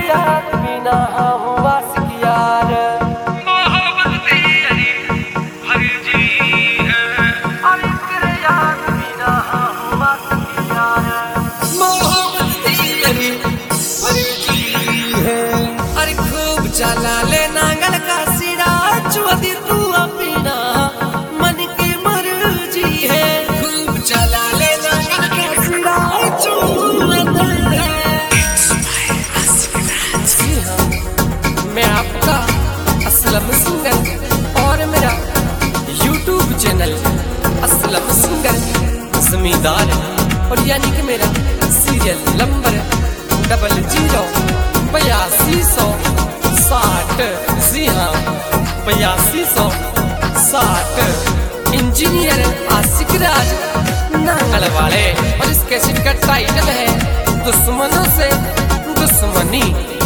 याद बिना हुआ यार मोहब्बत तेरी भरी जी है। अरे तेरे याद बिना हुआ यार मोहब्बत तेरी भरी जी है। अरे खूब चला ले नांगल का सिरा चुदी तू अपना मन की मर्जी है। खूब चला ले नांगल का सिरा मैं आपका असलम सिंगर और मेरा YouTube चैनल असलम सिंगर जमींदार और यानी कि मेरा सीरियल नंबर 008260 जी हाँ 8260 इंजीनियर आशिक राज नांगल वाले। और इस कैसेट का टाइटल है दुश्मनों से दुश्मनी।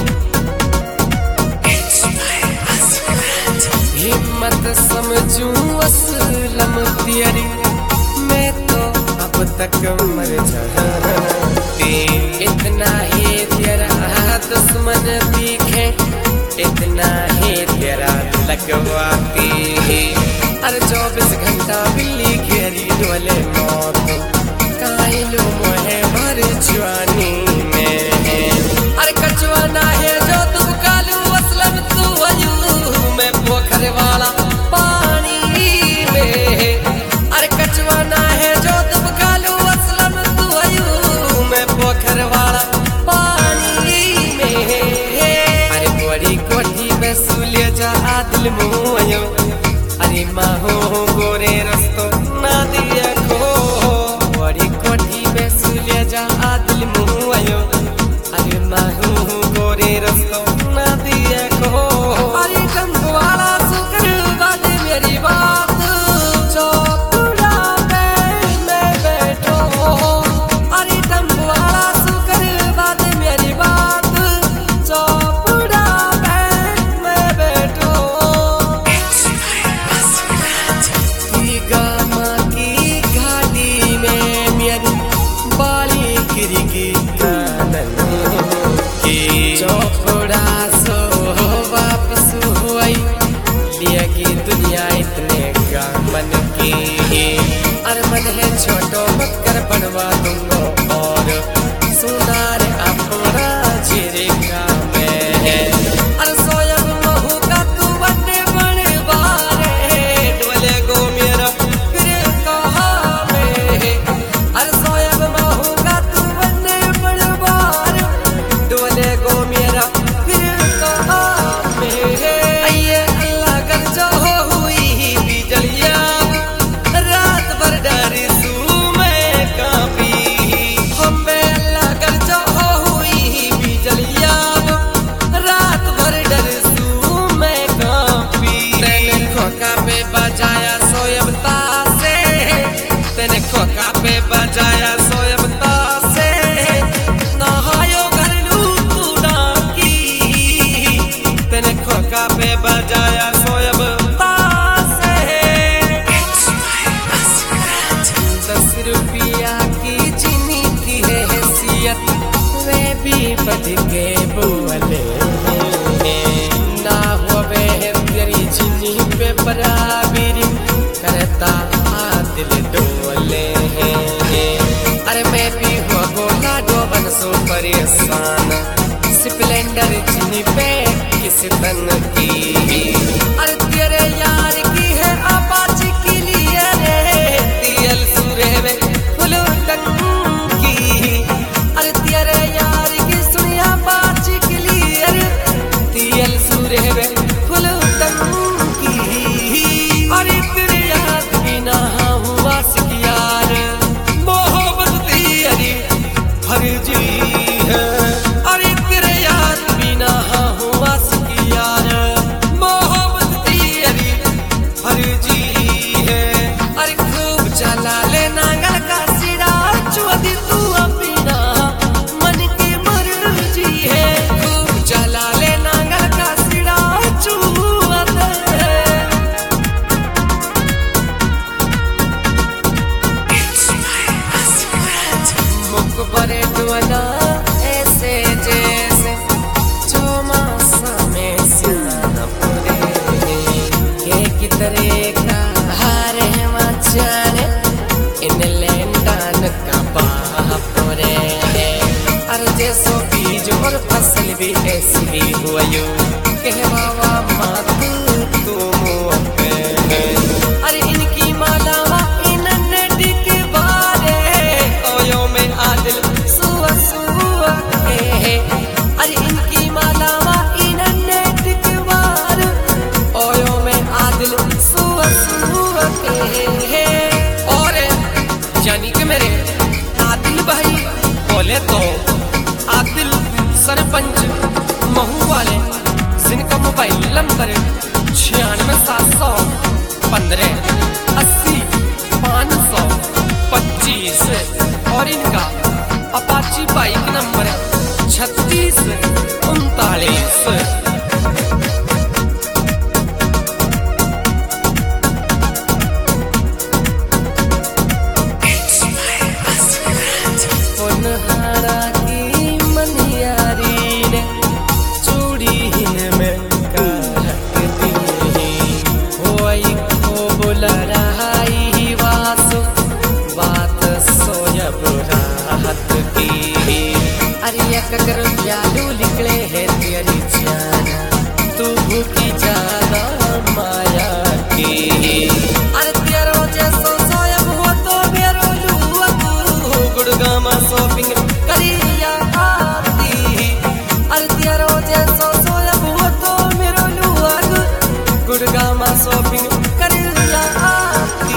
हिम्मत समझूं असलम तेरी मैं तो अब तक मर जाती। इतना ही तेरा दुश्मन दिखे इतना ही तेरा लगवाती। अरे 24 घंटा बिल्ली घेरी डोले मौत कायलो मोहे भर जवानी में। अरे कचवाना है जो तुम कालू असलम तू अयू मैं पोखर वाला पानी में। अरे कचवाना है जो तुम कालू असलम तू अयू मैं पोखर वाला पानी में। अरे बड़ी कोठी में सुलिया जा दिल मुयो अरे माहो गोरे रस्तो ना दिया को। बड़ी कोठी में सुलिया जा दिल मुयो अरे माहो गोरे रस्तो ना दिया को। अरे वाला सुकर बात मेरी बात चौपुड़ा पे मैं बैठो। अरे वाला सुकर बात मेरी बात चौपुड़ा पे मैं बैठो। की गामा की घाटी में मेरी बाली गिरी कानन की चौपुड़ा सो वापस हुई लिया की दुनिया इतने का मन की। अरे मन है छोटो मकर बनवा दूंगा और सुनार अपना जीरे का मैं। अरे सोयब महू का तू बड़े बड़े बारे डोले गो मेरा फिर कहा में। अरे सोयब महू का तू बड़े बड़े बारे डोले गो मेरा फिर कहा में। अये अल्लाह कर जो हुई बिजलिया रात भर डरी सू मैं कांपी। हमें अल्लाह कर जो हुई बिजलिया रात भर डरी सू मैं कांपी। तेने खोका पे बजाया सोयब तासे तेने खोका पे बजाया सोयब तासे नहायो घर लू तू ना की। तेने खोका पे बजाया सोयब तासे 10 रुपया की चीनी की है हैसियत वे भी बढ़ के बोले ना होवे तेरी चीनी पे बराबरी करता दिल डोले। अरे मैं भी हुआ गोला डोबन सो परेशान स्प्लेंडर चीनी पे किस तन की। अरे तेरे यार की है अपाची के लिए रे तियल सुरे में फुल टंकी। अरे तेरे यार की सुनिया अपाची के लिए रे तियल सुरे में फुल टंकी। अरे तेरे याद बिना हुआ यार मोहब्बत तेरी भरी जी है। अरे तेरे याद बिना हुआ यार मोहब्बत तेरी भरी जी है। अरे खूब चला ले नांगल का सिरा चुदी तू अपना मन की मर्जी है। खूब चला ले नांगल का सिरा चुदी मुख बरे डुअना ऐसे जैसे देशों की जो और फसल भी ऐसी भी हुआ यो कहवावा मात तू अरे इनकी मालावा इन्होंने के बारे ओयो में आदिल सुआ सुआ के अरे इनकी मालावा इन्होंने के बारे ओयो में आदिल सुआ सुआ के और यानी कि मेरे आदिल भाई बोले तो आदिल सरपंच महू वाले जिनका मोबाइल नंबर 961580 525 और इनका अपाची बाइक नंबर 3639। अगर प्यालू निकले है तेरी जाना तू भूखी ज्यादा माया की अरे तेरो जैसो सोयब हो तो मेरो लुआ गुड़गामा शॉपिंग करिया आती अरे तेरो जैसो सोयब हो तो मेरो लुआ गुड़गामा शॉपिंग करिया आती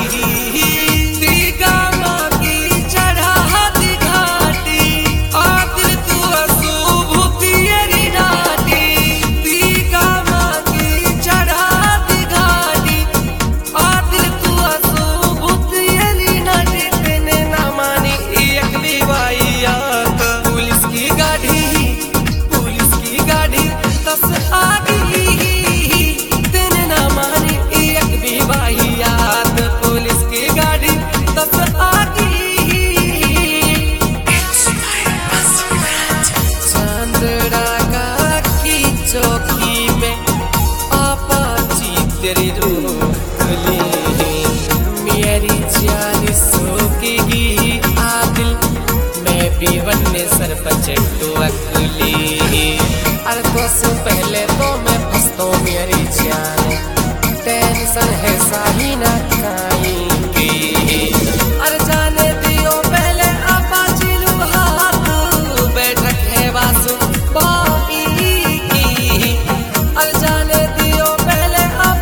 तेरी रूखली मेरी जान सोकेगी आदिल मैं भी बनने सरपंच तो अकली अरे तो से पहले तो मैं फंसता मेरी जान टेंशन है साही ना खाएंगी अरे जाने दियो पहले आपा चिलू हाथ बैठक है वासु बाई की अरे जाने दियो पहले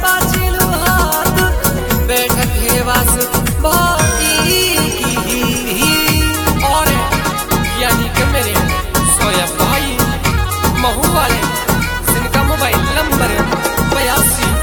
और यानी कि मेरे सोया भाई महू वाले जिनका मोबाइल नंबर 82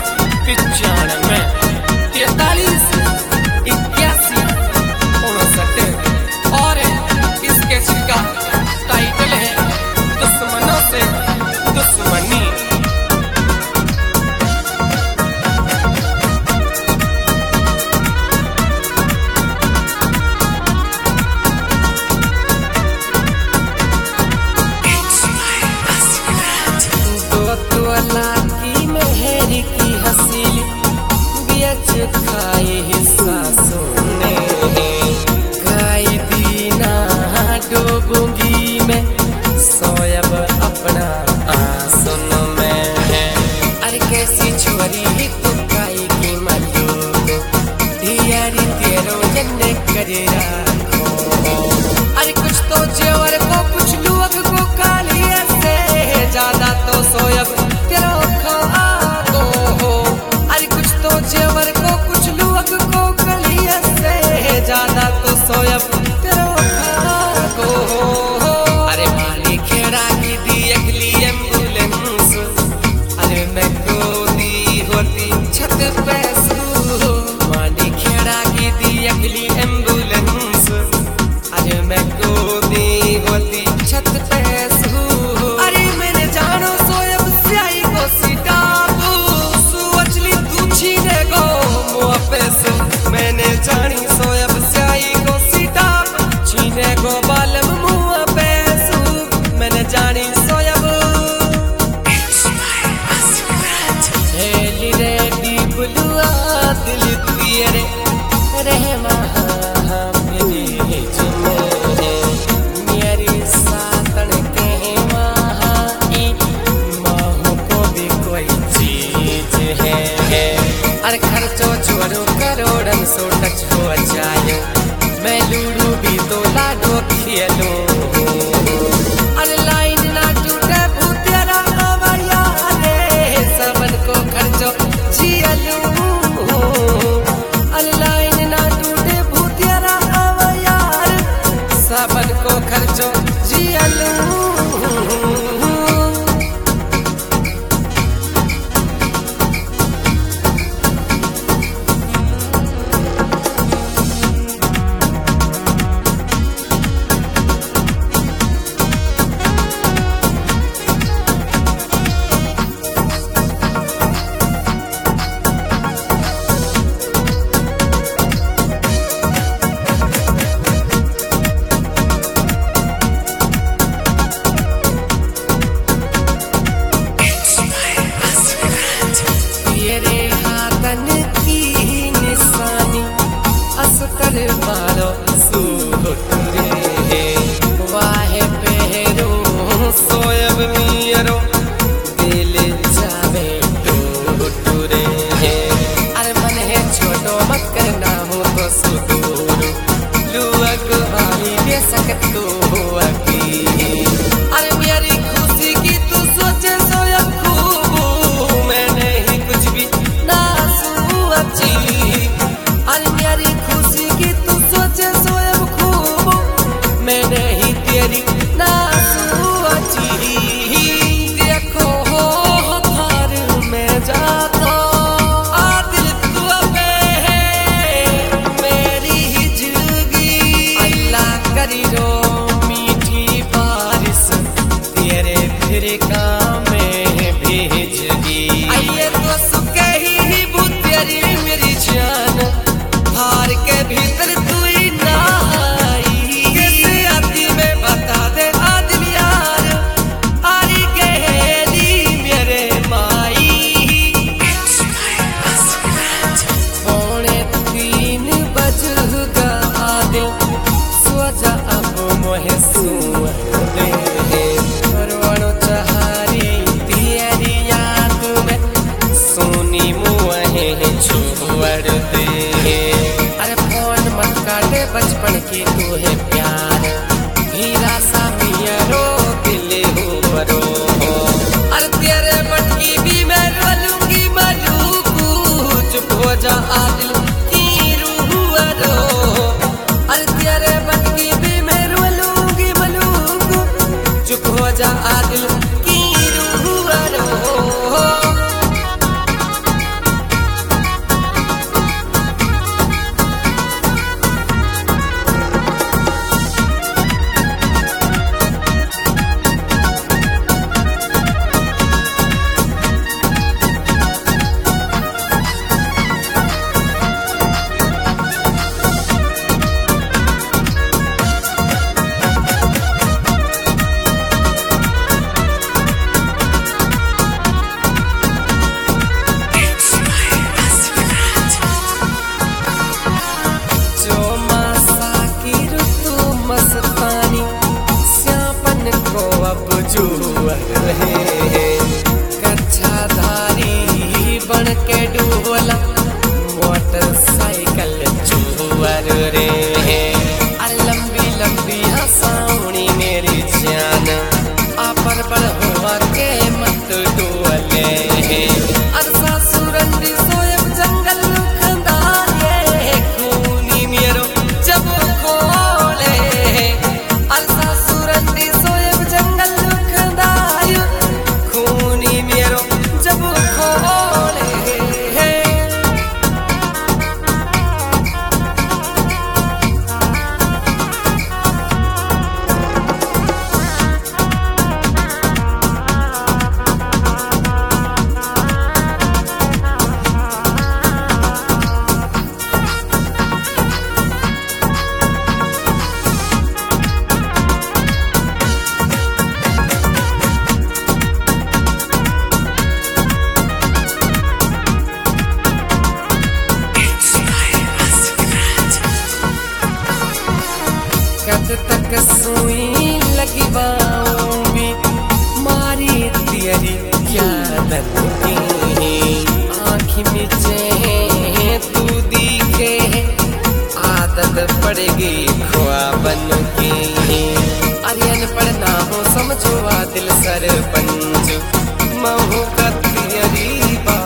जा दिल की रूहरो कच्छाधारी बन के डूबला मोटरसाइकिल चूअर रे लंबी लंबी हंसावनी मेरी जान पर बड़ हुआ के मत डोले अरसा सुरंदी सोयब जंगल खंदाए खूनी मेरो जब खोले अरसा सुरंदी सोयब जंगल कब तक सुई लगी बाऊंगी मारी तेरी यादन की आँखी में तू दिखे आदत पड़ेगी ख्वाबन की अरियन पढ़ना हो समझो दिल सरपंच महू का तेरी